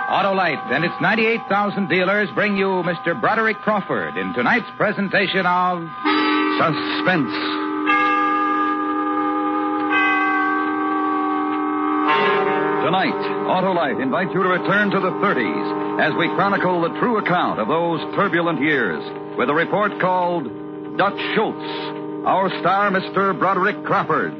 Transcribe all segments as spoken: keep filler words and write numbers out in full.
Autolite and its ninety-eight thousand dealers bring you Mister Broderick Crawford in tonight's presentation of Suspense. Tonight, Autolite invites you to return to the thirties as we chronicle the true account of those turbulent years with a report called Dutch Schultz. Our star, Mister Broderick Crawford.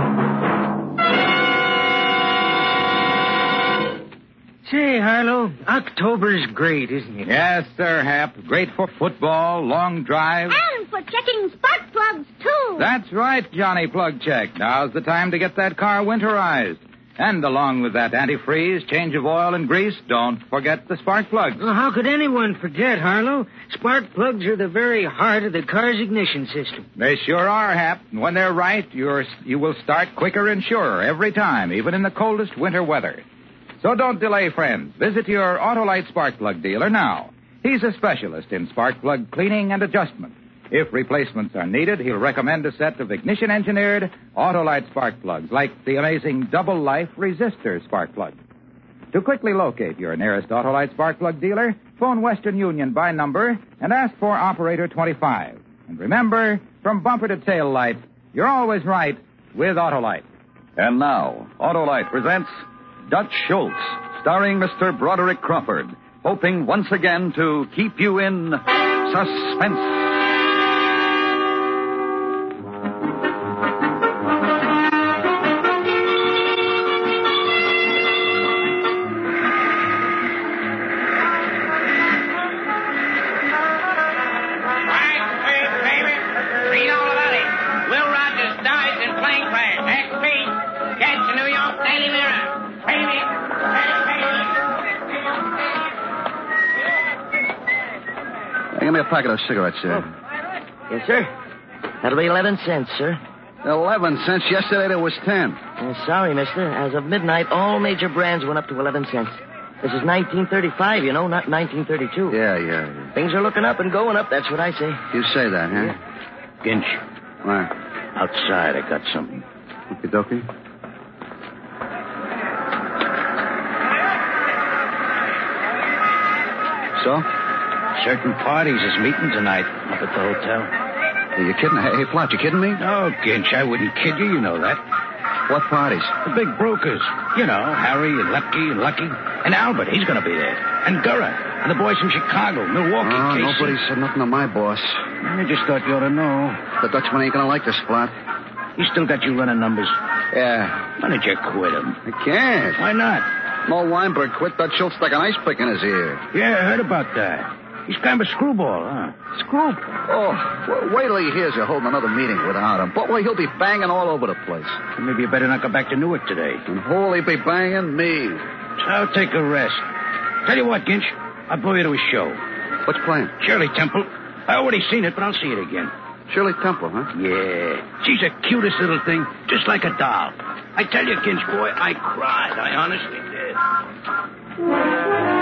Say, Harlow, October's great, isn't it? Yes, sir, Hap. Great for football, long drives. And for checking spark plugs, too. That's right, Johnny Plug Check. Now's the time to get that car winterized. And along with that antifreeze, change of oil and grease, don't forget the spark plugs. Well, how could anyone forget, Harlow? Spark plugs are the very heart of the car's ignition system. They sure are, Hap. And when they're right, you're, you will start quicker and surer every time, even in the coldest winter weather. So don't delay, friends. Visit your Autolite spark plug dealer now. He's a specialist in spark plug cleaning and adjustment. If replacements are needed, he'll recommend a set of ignition-engineered Autolite spark plugs, like the amazing double-life resistor spark plug. To quickly locate your nearest Autolite spark plug dealer, phone Western Union by number and ask for Operator twenty-five. And remember, from bumper to tail light, you're always right with Autolite. And now, Autolite presents Dutch Schultz, starring Mister Broderick Crawford, hoping once again to keep you in suspense. Give me a packet of cigarettes, sir. Oh. Yes, sir. That'll be eleven cents, sir. Eleven cents. Yesterday there was ten. Uh, sorry, mister. As of midnight, all major brands went up to eleven cents. This is nineteen thirty-five, you know, not nineteen thirty-two. Yeah, yeah, yeah. Things are looking up and going up, that's what I say. You say that, huh? Yeah. Ginch. What? Outside, I got something. Okie dokie. So? Certain parties is meeting tonight up at the hotel. Are you kidding? Hey, Plot, you kidding me? No, Ginch, I wouldn't kid you. You know that. What parties? The big brokers. You know, Harry and Lepke and Lucky. And Albert, he's going to be there. And Gurra. And the boys from Chicago, Milwaukee, Oh, Casey. nobody said nothing to my boss. I just thought you ought to know. The Dutchman ain't gonna like this, Plot. He still got you running numbers. Yeah. Why don't you quit him? I can't. Why not? Mo Weinberg quit. Dutch Schultz stuck an ice pick in his ear. Yeah, I heard about that. He's kind of a screwball, huh? Screw? Oh, well, wait till he hears you're holding another meeting without him. Boy, he'll be banging all over the place. Well, maybe you better not go back to Newark today. And who'll he be banging? Me. I'll take a rest. Tell you what, Ginch, I'll blow you to a show. What's playing? Shirley Temple. I already seen it, but I'll see it again. Shirley Temple, huh? Yeah. She's the cutest little thing, just like a doll. I tell you, Ginch, boy, I cried. I honestly did.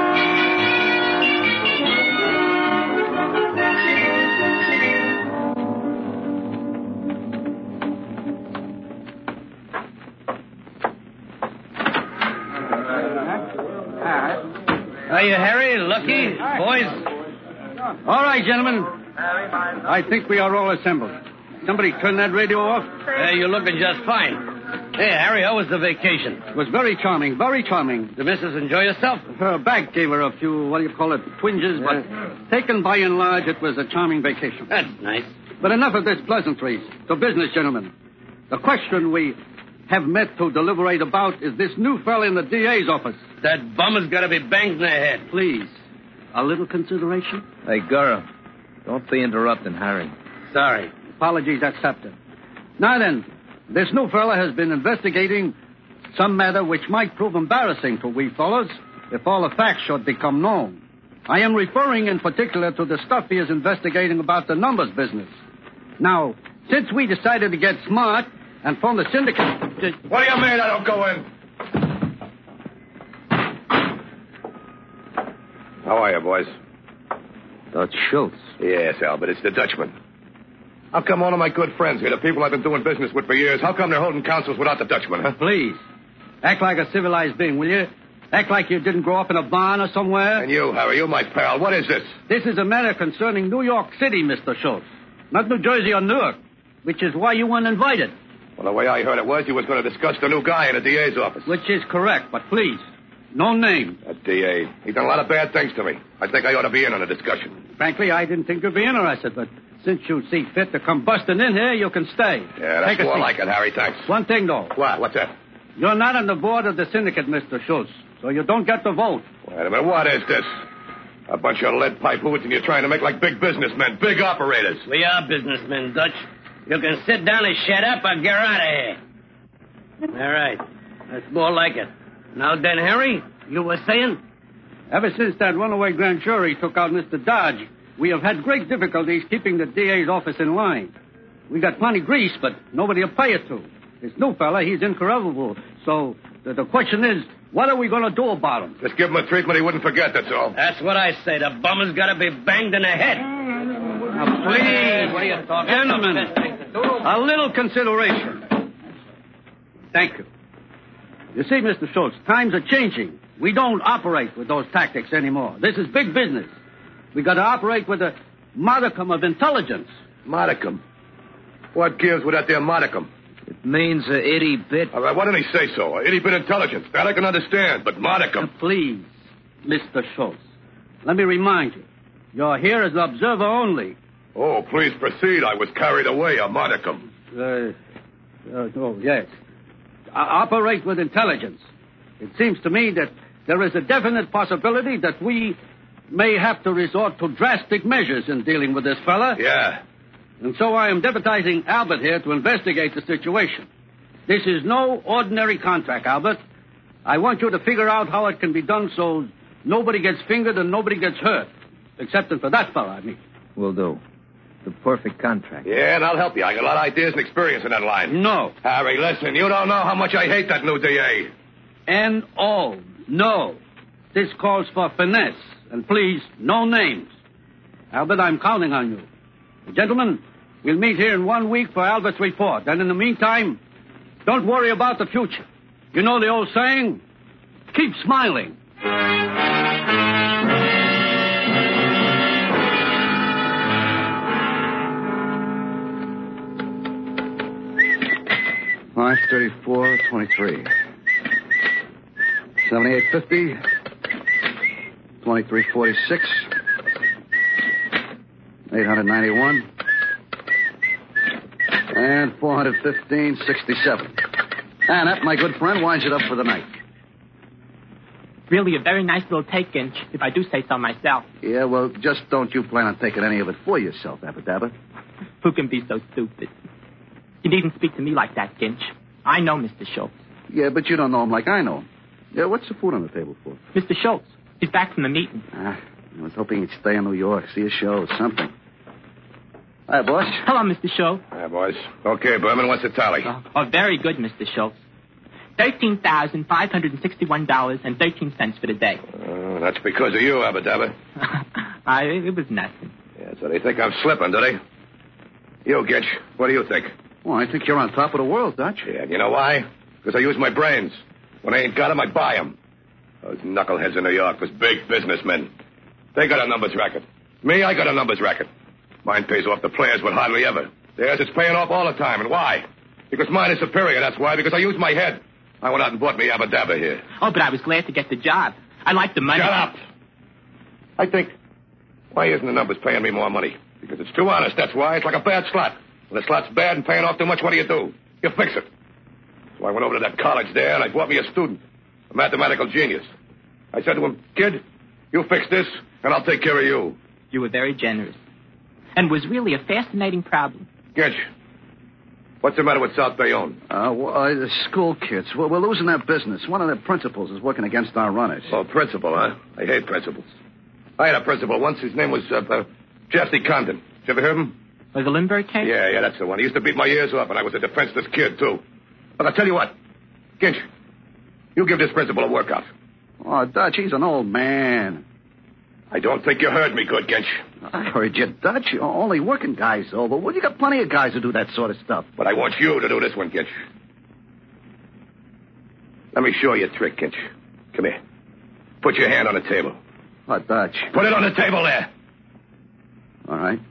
Are you Harry, Lucky, boys? All right, gentlemen. I think we are all assembled. Somebody turn that radio off. Hey, you're looking just fine. Hey, Harry, how was the vacation? It was very charming, very charming. The missus enjoy herself? Her back gave her a few, what do you call it, twinges, but taken by and large, it was a charming vacation. That's nice. But enough of this pleasantries. To business, gentlemen. The question we have met to deliberate about is this new fella in the D A's office. That bum has got to be banged in the head. Please, a little consideration? Hey, Gurra, don't be interrupting Harry. Sorry. Apologies accepted. Now then, this new fella has been investigating some matter which might prove embarrassing to we fellows if all the facts should become known. I am referring in particular to the stuff he is investigating about the numbers business. Now, since we decided to get smart and form the syndicate... What do you mean I don't go in? How are you, boys? Dutch Schultz. Yes, Albert, it's the Dutchman. How come one of my good friends here, the people I've been doing business with for years, how come they're holding councils without the Dutchman, huh? Please, act like a civilized being, will you? Act like you didn't grow up in a barn or somewhere. And you, Harry, you my pal. What is this? This is a matter concerning New York City, Mister Schultz. Not New Jersey or Newark, which is why you weren't invited. Well, the way I heard it was you was going to discuss the new guy in the D A's office. Which is correct, but please, no name. That D A. He's done a lot of bad things to me. I think I ought to be in on the discussion. Frankly, I didn't think you'd be interested, but since you see fit to come busting in here, you can stay. Yeah, that's Take a more seat. like it, Harry. Thanks. One thing, though. What? What's that? You're not on the board of the syndicate, Mister Schultz, so you don't get the vote. Wait a minute. What is this? A bunch of lead pipe hoods and you're trying to make like big businessmen, big operators. We are businessmen, Dutch. You can sit down and shut up or get out of here. All right. That's more like it. Now then, Harry, you were saying? Ever since that runaway grand jury took out Mister Dodge, we have had great difficulties keeping the D A's office in line. We got plenty grease, but nobody will pay it to. This new fella, he's incorruptible. So the, the question is, what are we going to do about him? Just give him a treatment he wouldn't forget, that's all. That's what I say. The bum has got to be banged in the head. Now, please, what are you talking gentlemen, a little consideration. Thank you. You see, Mister Schultz, times are changing. We don't operate with those tactics anymore. This is big business. We got to operate with a modicum of intelligence. Modicum? What gives with that there modicum? It means a itty bit. All right, why didn't he say so? A itty bit intelligence. That I can understand, but modicum. Now, please, Mister Schultz, let me remind you, you're here as an observer only. Oh, please proceed. I was carried away, a modicum. Uh, uh, oh, yes. O- operate with intelligence. It seems to me that there is a definite possibility that we may have to resort to drastic measures in dealing with this fella. Yeah. And so I am deputizing Albert here to investigate the situation. This is no ordinary contract, Albert. I want you to figure out how it can be done so nobody gets fingered and nobody gets hurt. Excepting for that fella, I mean. Will do. The perfect contract. Yeah, and I'll help you. I got a lot of ideas and experience in that line. No. Harry, listen, you don't know how much I hate that new D A. N O. No. This calls for finesse. And please, no names. Albert, I'm counting on you. Gentlemen, we'll meet here in one week for Albert's report. And in the meantime, don't worry about the future. You know the old saying? Keep smiling. Five thirty-four twenty-three. Seventy-eight fifty. Twenty-three forty-six. Eight hundred ninety-one. And four hundred fifteen sixty-seven. And that, my good friend, winds it up for the night. Really a very nice little take, Ginch, if I do say so myself. Yeah, well, just don't you plan on taking any of it for yourself, Abba-Dabba. Who can be so stupid? You needn't speak to me like that, Ginch. I know Mister Schultz. Yeah, but you don't know him like I know him. Yeah, what's the food on the table for? Mister Schultz. He's back from the meeting. Ah, I was hoping he'd stay in New York, see a show, something. Hi, boss. Hello, Mister Schultz. Hi, boys. Okay, Berman, what's the tally? Oh, oh very good, Mister Schultz. thirteen thousand five hundred sixty-one dollars and thirteen cents for the day. Uh, that's because of you, Abba-Dabba. I, it was nothing. Yeah, so they think I'm slipping, do they? You, Gitch, what do you think? Well, I think you're on top of the world, Dutch. Yeah, you know why? Because I use my brains. When I ain't got them, I buy them. Those knuckleheads in New York was big businessmen. They got a numbers racket. Me, I got a numbers racket. Mine pays off the players, but hardly ever. Theirs is paying off all the time. And why? Because mine is superior, that's why. Because I use my head. I went out and bought me Abba-Dabba here. Oh, but I was glad to get the job. I like the money. Shut up! I think, why isn't the numbers paying me more money? Because it's too honest, that's why. It's like a bad slot. When the slot's bad and paying off too much, what do you do? You fix it. So I went over to that college there, and I bought me a student, a mathematical genius. I said to him, kid, you fix this, and I'll take care of you. You were very generous. And was really a fascinating problem. Gitch, what's the matter with South Bayonne? Uh, well, uh, the school kids. We're, we're losing their business. One of their principals is working against our runners. Oh, principal, huh? I hate principals. I had a principal once. His name was uh, uh, Jesse Condon. Did you ever hear of him? Like the Lindbergh case? Yeah, yeah, that's the one. He used to beat my ears off, and I was a defenseless kid, too. But I'll tell you what. Ginch, you give this principal a workout. Oh, Dutch, he's an old man. I don't think you heard me good, Ginch. I heard you, Dutch. Only working guys, though. But well, you got plenty of guys who do that sort of stuff. But I want you to do this one, Ginch. Let me show you a trick, Ginch. Come here. Put your hand on the table. What, Dutch? Put it on the table there. All right.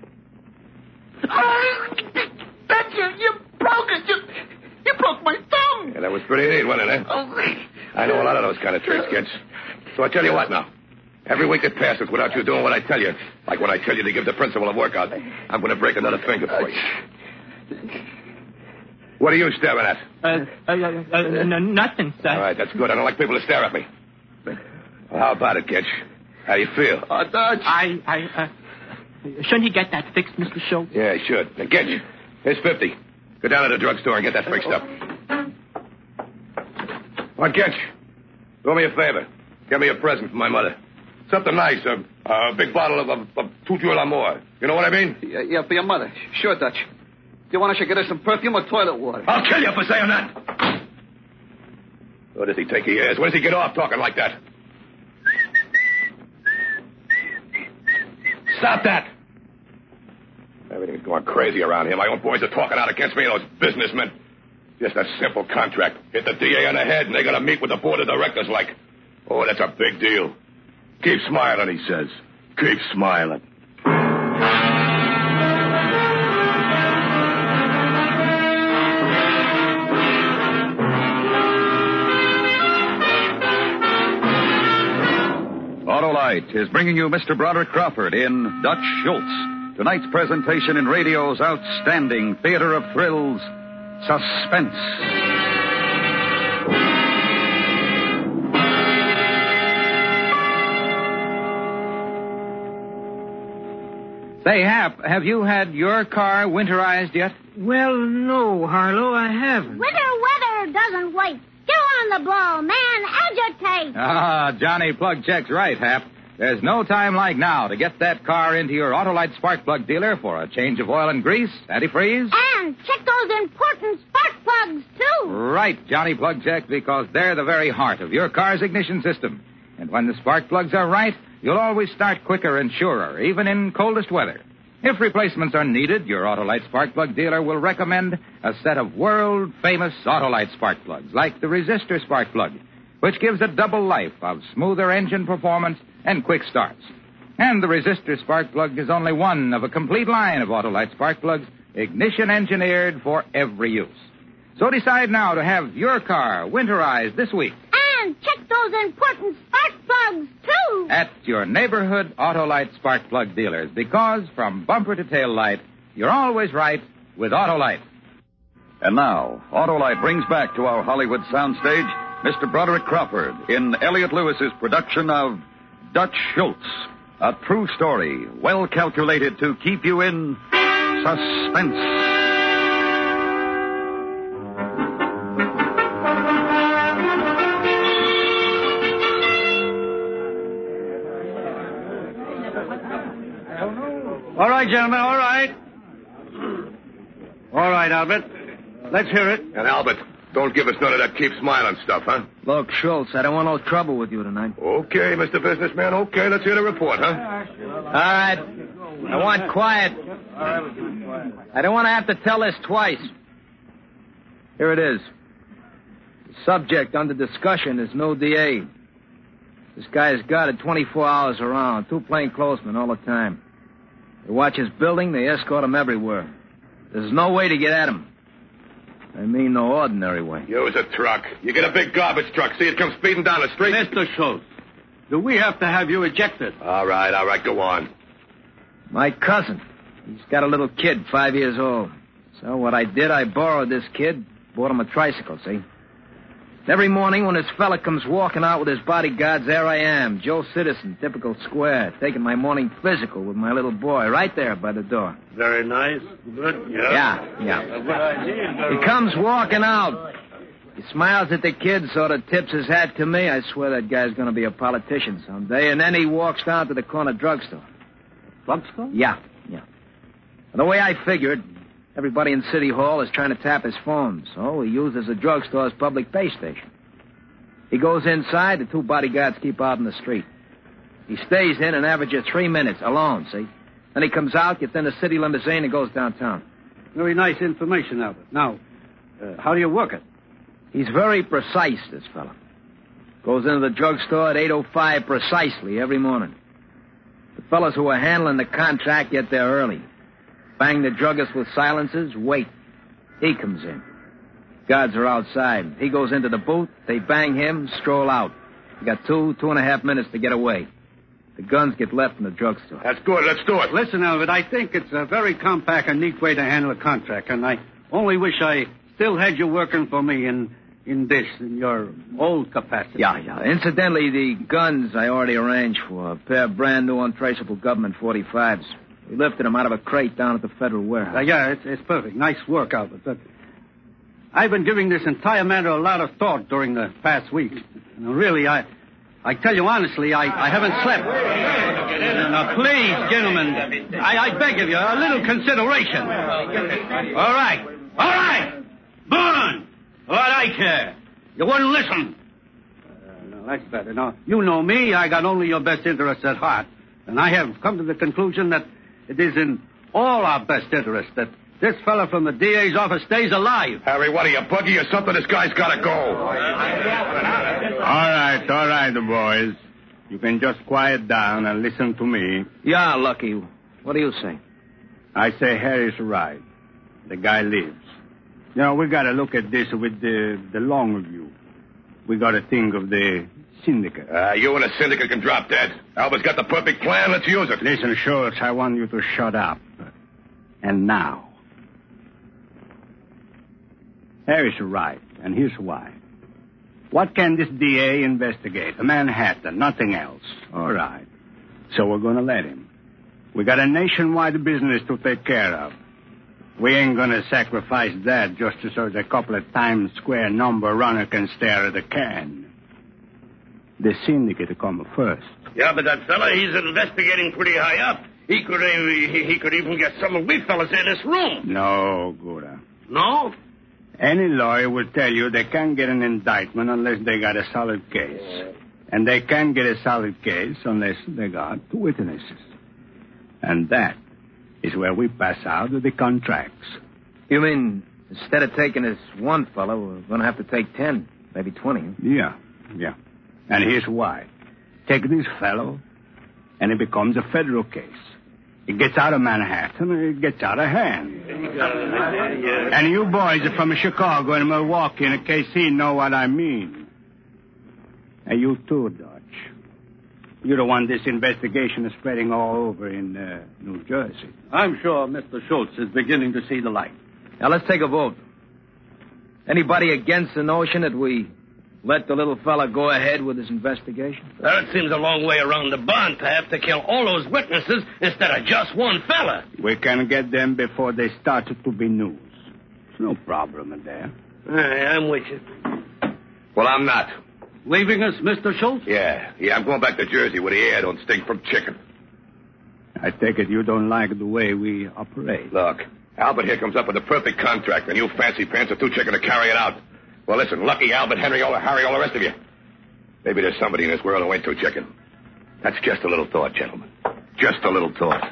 That's you. You broke it. You, you broke my thumb. Yeah, that was pretty neat, wasn't it, eh? I know a lot of those kind of tricks, kids. So I tell you what now. Every week that passes without you doing what I tell you, like when I tell you to give the principal a workout, I'm going to break another finger for you. What are you staring at? Uh, uh, uh, uh n- nothing, sir. All right, that's good. I don't like people to stare at me. Well, how about it, Kitch? How do you feel? Oh, Dutch. I, I, uh, shouldn't he get that fixed, Mister Schultz? Yeah, he should. Now, Kitch, here's fifty. Go down to the drugstore and get that fixed up. Well, Kitch, do me a favor. Get me a present for my mother. Something nice, a, a big bottle of, of, of Toujours l'Amour. You know what I mean? Yeah, yeah, for your mother. Sure, Dutch. Do you want us to get her some perfume or toilet water? I'll kill you for saying that. Where does he take your ears? Where does he get off talking like that? Stop that! Everything's going crazy around here. My own boys are talking out against me and those businessmen. Just a simple contract. Hit the D A on the head and they're going to meet with the board of directors like... Oh, that's a big deal. Keep smiling, he says. Keep smiling. Autolite is bringing you Mister Broderick Crawford in Dutch Schultz. Tonight's presentation in radio's outstanding theater of thrills, Suspense. Say, Hap, have you had your car winterized yet? Well, no, Harlow, I haven't. Winter weather doesn't wait. Get on the ball, man. Agitate. Ah, Johnny Plug checks right, Hap. There's no time like now to get that car into your Autolite spark plug dealer for a change of oil and grease, antifreeze. And check those important spark plugs, too. Right, Johnny Plug check, because they're the very heart of your car's ignition system. And when the spark plugs are right, you'll always start quicker and surer, even in coldest weather. If replacements are needed, your Autolite spark plug dealer will recommend a set of world-famous Autolite spark plugs, like the Resistor spark plug, which gives a double life of smoother engine performance and quick starts. And the Resistor spark plug is only one of a complete line of Autolite spark plugs, ignition engineered for every use. So decide now to have your car winterized this week. And check those important spark plugs, too. At your neighborhood Autolite spark plug dealers, because from bumper to tail light, you're always right with Autolite. And now, Autolite brings back to our Hollywood soundstage Mister Broderick Crawford in Elliot Lewis's production of Dutch Schultz, a true story well calculated to keep you in suspense. All right, gentlemen, all right. All right, Albert. Let's hear it. And Albert, don't give us none of that keep smiling stuff, huh? Look, Schultz, I don't want no trouble with you tonight. Okay, Mister Businessman, okay. Let's hear the report, huh? All right. I want quiet. I don't want to have to tell this twice. Here it is. The subject under discussion is no D A. This guy's got it twenty-four hours around, two plainclothesmen all the time. They watch his building, they escort him everywhere. There's no way to get at him. I mean no ordinary way. Use a truck. You get a big garbage truck. See it come speeding down the street? Mister Schultz, do we have to have you ejected? All right, all right, go on. My cousin. He's got a little kid, five years old. So what I did, I borrowed this kid, bought him a tricycle, see? Every morning when this fella comes walking out with his bodyguards, there I am, Joe Citizen, typical square, taking my morning physical with my little boy right there by the door. Very nice. Good. Yeah. Yeah, yeah. Good idea. He comes walking out. He smiles at the kid, sort of tips his hat to me. I swear that guy's going to be a politician someday. And then he walks down to the corner drugstore. Drugstore? Yeah, yeah. And the way I figured, everybody in City Hall is trying to tap his phone, so he uses the drugstore as public pay station. He goes inside, the two bodyguards keep out in the street. He stays in an average of three minutes, alone, see? Then he comes out, gets in the city limousine, and goes downtown. Very nice information, Albert. Now, uh, how do you work it? He's very precise, this fellow. Goes into the drugstore at eight oh five precisely every morning. The fellas who are handling the contract get there early. Bang the druggist with silencers, wait. He comes in. Guards are outside. He goes into the booth, they bang him, stroll out. You got two, two and a half minutes to get away. The guns get left in the drugstore. That's good. Let's do it. Listen, Albert, I think it's a very compact and neat way to handle a contract, and I only wish I still had you working for me in in this, in your old capacity. Yeah, yeah. Incidentally, the guns I already arranged for. A pair of brand new untraceable government forty-fives. We lifted them out of a crate down at the federal warehouse. Uh, yeah, it's, it's perfect. Nice work, Albert. But I've been giving this entire matter a lot of thought during the past week. And really, I... I tell you honestly, I, I haven't slept. Now, please, gentlemen, I, I beg of you, a little consideration. All right. All right. Burn. What I care. You wouldn't listen. Uh, no, that's better. Now, you know me. I got only your best interests at heart. And I have come to the conclusion that it is in all our best interests that this fella from the D A's office stays alive. Harry, what are you, buggy or something? This guy's got to go. All right, all right, boys. You can just quiet down and listen to me. Yeah, Lucky. What do you say? I say Harry's right. The guy lives. You know, we got to look at this with the, the long view. We got to think of the syndicate. Uh, you and the syndicate can drop dead. Albert's got the perfect plan. Let's use it. Listen, Schultz, I want you to shut up. And now. Harry's right, and here's why. What can this D A investigate? A Manhattan, nothing else. All right. So we're going to let him. We got a nationwide business to take care of. We ain't going to sacrifice that just so the couple of Times Square number runner can stare at a can. The syndicate will come first. Yeah, but that fella, he's investigating pretty high up. He could, uh, he, he could even get some of we fellas in this room. No, Gouda. No? Any lawyer will tell you they can't get an indictment unless they got a solid case. And they can't get a solid case unless they got witnesses. And that is where we pass out the contracts. You mean instead of taking this one fellow, we're going to have to take ten, maybe twenty? Yeah, yeah. And here's why. Take this fellow, and it becomes a federal case. It gets out of Manhattan, and it gets out of hand. And you boys are from Chicago and Milwaukee and K C know what I mean. And you too, Dutch. You don't want this investigation spreading all over in uh, New Jersey. I'm sure Mister Schultz is beginning to see the light. Now, let's take a vote. Anybody against the notion that we let the little fella go ahead with his investigation? Well, it seems a long way around the barn to have to kill all those witnesses instead of just one fella. We can get them before they start to be news. There's no problem in there. Right, I'm with you. Well, I'm not. Leaving us, Mister Schultz? Yeah, yeah, I'm going back to Jersey where the air don't stink from chicken. I take it you don't like the way we operate. Look, Albert here comes up with the perfect contract, and you fancy pants are too chicken to carry it out. Well, listen, Lucky, Albert, Henry, all, Harry, all the rest of you. Maybe there's somebody in this world who ain't too chicken. That's just a little thought, gentlemen. Just a little thought.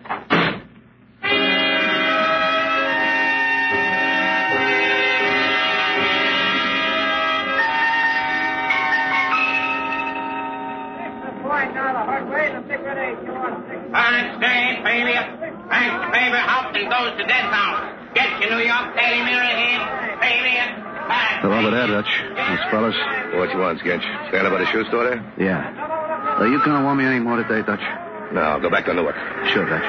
Honest day, baby. Thanks, baby. Hopkins goes to death house. Get your New York Daily Mirror here, baby. Hello, over there, Dutch. Those fellas. What you want, Sketch? Stand up by the shoe store there? Yeah. Are you going to want me any more today, Dutch? No, I'll go back to Newark. Sure, Dutch.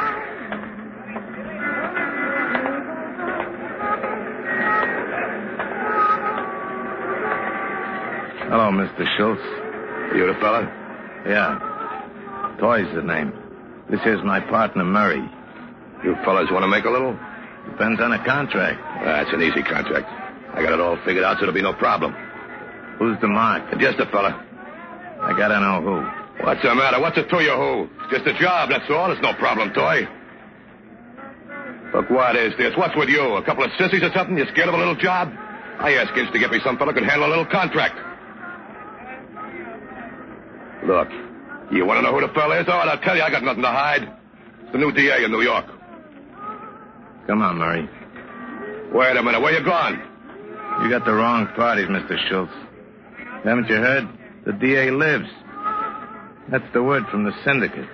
Hello, Mister Schultz. You the fella? Yeah. Toy's the name. This here's my partner, Murray. You fellas want to make a little? Depends on the contract. That's an easy contract. I got it all figured out, so there'll be no problem. Who's the mark? Just a fella. I gotta know who. What's the matter? What's it to you, who? It's just a job, that's all. It's no problem, Toy. Look, what is this? What's with you? A couple of sissies or something? You scared of a little job? I asked Inch to get me some fella who could handle a little contract. Look, you want to know who the fella is? Oh, I'll tell you, I got nothing to hide. It's the new D A in New York. Come on, Murray. Wait a minute. Where you going? You got the wrong parties, Mister Schultz. Haven't you heard? The D A lives. That's the word from the syndicate.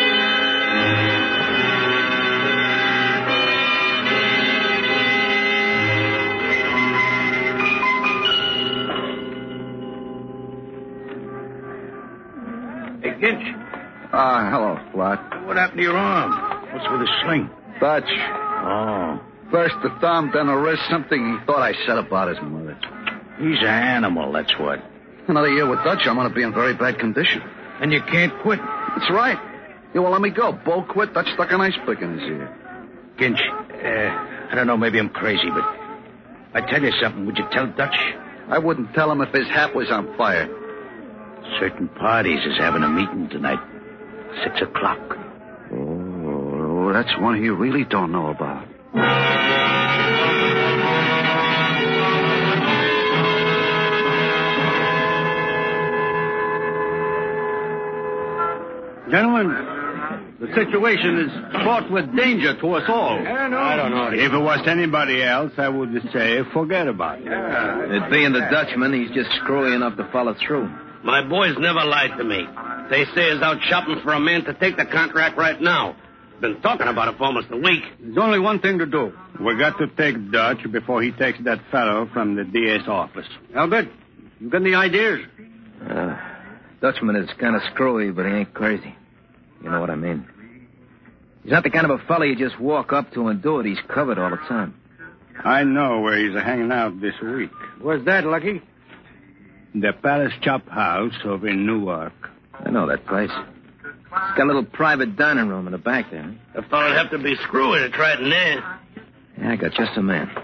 Hey, Ginch. Ah, uh, hello, Flat. What happened to your arm? What's with the sling? Dutch. Oh. First the thumb, then a wrist, something he thought I said about his mother. He's an animal, that's what. Another year with Dutch, I'm going to be in very bad condition. And you can't quit. That's right. You won't let me go. Bo quit. Dutch stuck an ice pick in his ear. Ginch, uh, I don't know, maybe I'm crazy, but I tell you something. Would you tell Dutch? I wouldn't tell him if his hat was on fire. Certain parties is having a meeting tonight. Six o'clock. Oh, that's one he really don't know about. Gentlemen, the situation is fraught with danger to us all. I don't know. I don't know. If it was anybody else, I would say forget about it. It being the Dutchman, he's just screwy enough to follow through. My boys never lied to me. They say he's out shopping for a man to take the contract right now. Been talking about it for almost a week. There's only one thing to do. We got to take Dutch before he takes that fellow from the D A's office. Albert, you got any ideas? Uh, Dutchman is kind of screwy, but he ain't crazy. You know what I mean. He's not the kind of a fella you just walk up to and do it. He's covered all the time. I know where he's hanging out this week. Where's that, Lucky? The Palace Chop House over in Newark. I know that place. It's got a little private dining room in the back there. I thought it'd have to be screwy to try it in there. Yeah, I got just a man.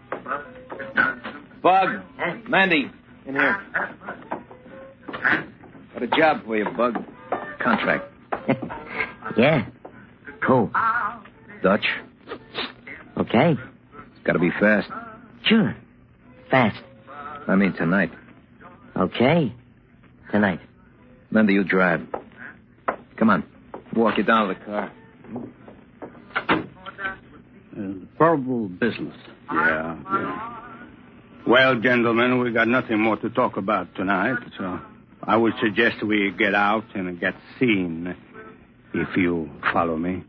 Bug, Mandy, in here. Got a job for you, Bug. Contract. Yeah. Cool. Dutch. Okay. It's got to be fast. Sure. Fast. I mean tonight. Okay. Tonight. Mandy, you drive. Come on. Walk you down to the car. Uh, probable business. Yeah, yeah. Well, gentlemen, we got nothing more to talk about tonight, so I would suggest we get out and get seen, if you follow me.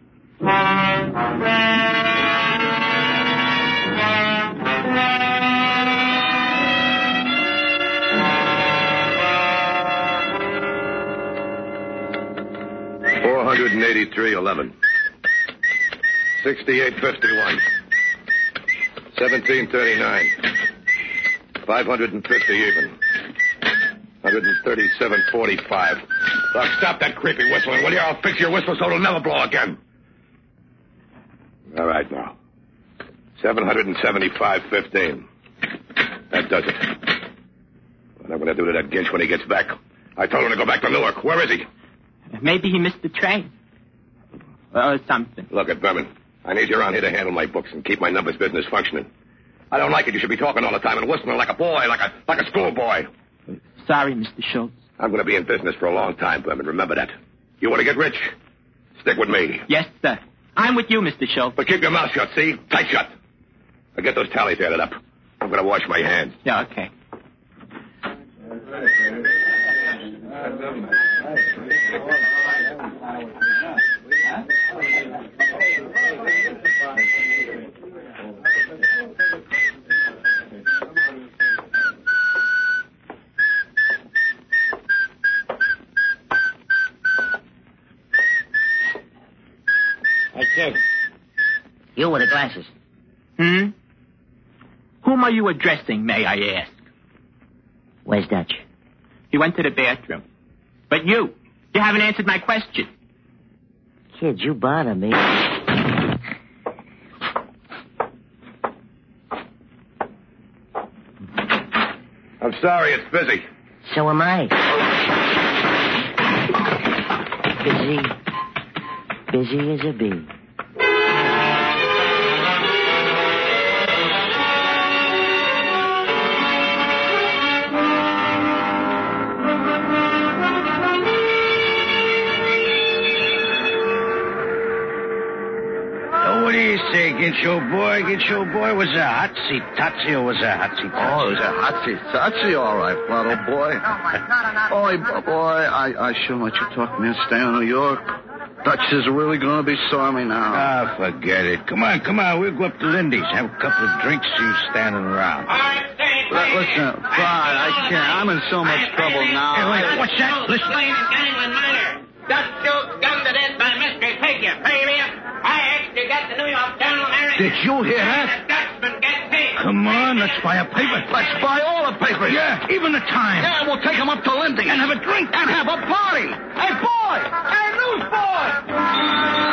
Four hundred and eighty-three eleven. Sixty-eight fifty-one. Seventeen thirty-nine. Five hundred and fifty even. Hundred and thirty-seven forty-five. Doc, stop that creepy whistling, will you? I'll fix your whistle so it'll never blow again. All right, now. Seven hundred and seventy-five fifteen. That does it. What I'm going to do to that Ginch when he gets back? I told him to go back to Newark. Where is he? Maybe he missed the train. Or something. Look at Berman. I need you around here to handle my books and keep my numbers business functioning. I don't like it. You should be talking all the time and whistling like a boy, like a like a schoolboy. Sorry, Mister Schultz. I'm going to be in business for a long time, Berman. Remember that. You want to get rich? Stick with me. Yes, sir. I'm with you, Mister Schultz. But keep your mouth shut, see? Tight shut. Now get those tallies added up. I'm going to wash my hands. Yeah, okay. Hey, kid. You with the glasses. Hmm? Whom are you addressing, may I ask? Where's Dutch? He went to the bathroom. But you, you haven't answered my question. Kid, you bother me. I'm sorry, it's busy. So am I. Busy. Busy as a bee. What do you say, get your boy, get your boy. Was a hot seat Totsy or was a hot seat Totsy? Oh, it was a hot seat. Totsy, all right, Flat, old boy. Oh, boy, I, I shouldn't let you talk to me. Stay in New York. Dutch is really going to be sorry now. Ah, forget it. Come on, come on. We'll go up to Lindy's. Have a couple of drinks, see you standing around. L- listen, Flat, I can't. I'm in so much trouble now. Hey, wait, what's that? Listen. Dutch Schultz done to death by mystery figure. Pay me up. I actually got the New York Journal American. Did you hear that? Dutchman get paid. Come on, let's buy a paper. Let's buy all the papers. Yeah, even the Times. Yeah, we'll take them up to Lindy's. And have a drink. And have a party. Hey, boy! Hey, newsboy!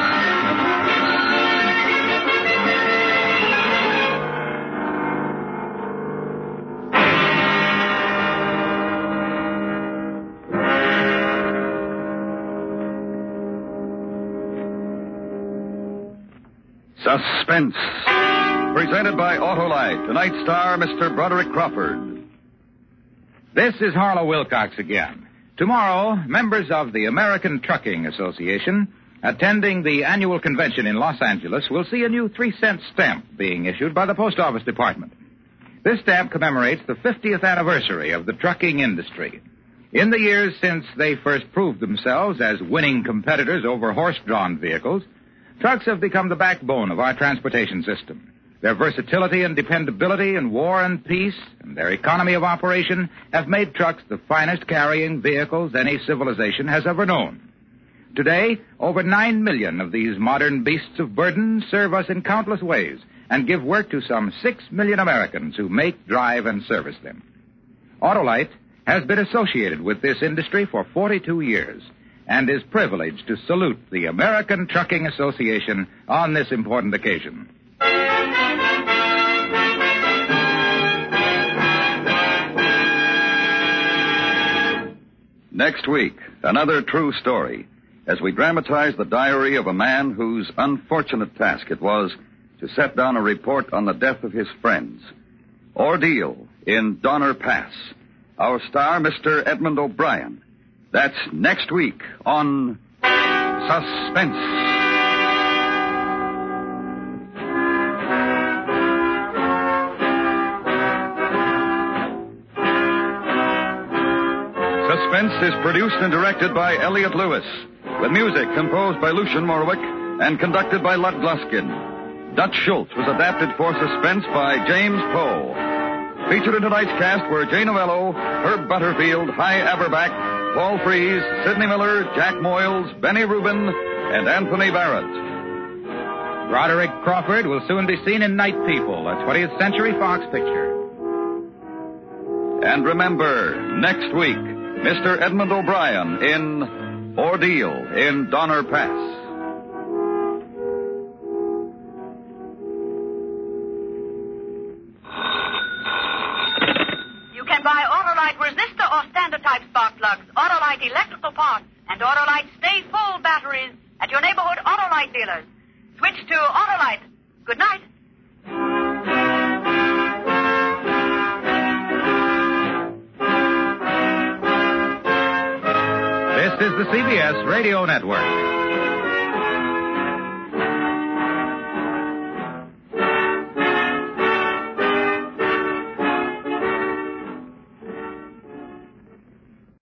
Suspense. Presented by Autolite. Tonight's star, Mister Broderick Crawford. This is Harlow Wilcox again. Tomorrow, members of the American Trucking Association attending the annual convention in Los Angeles will see a new three-cent stamp being issued by the Post Office Department. This stamp commemorates the fiftieth anniversary of the trucking industry. In the years since they first proved themselves as winning competitors over horse-drawn vehicles, trucks have become the backbone of our transportation system. Their versatility and dependability in war and peace, and their economy of operation have made trucks the finest carrying vehicles any civilization has ever known. Today, over nine million of these modern beasts of burden serve us in countless ways and give work to some six million Americans who make, drive, and service them. Autolite has been associated with this industry for forty-two years and is privileged to salute the American Trucking Association on this important occasion. Next week, another true story, as we dramatize the diary of a man whose unfortunate task it was to set down a report on the death of his friends. Ordeal in Donner Pass. Our star, Mister Edmund O'Brien. That's next week on Suspense. Suspense is produced and directed by Elliot Lewis, with music composed by Lucian Morwick and conducted by Lud Gluskin. Dutch Schultz was adapted for Suspense by James Poe. Featured in tonight's cast were Jay Novello, Herb Butterfield, Hy Averback, Paul Frees, Sidney Miller, Jack Moyles, Benny Rubin, and Anthony Barrett. Broderick Crawford will soon be seen in Night People, a twentieth Century Fox picture. And remember, next week, Mister Edmund O'Brien in Ordeal in Donner Pass. You can buy Autolite resistor or standard type spark plugs, Autolite electrical parts, and Autolite Stay Full batteries at your neighborhood Autolite dealers. Switch to Autolite. Good night. This is the C B S Radio Network.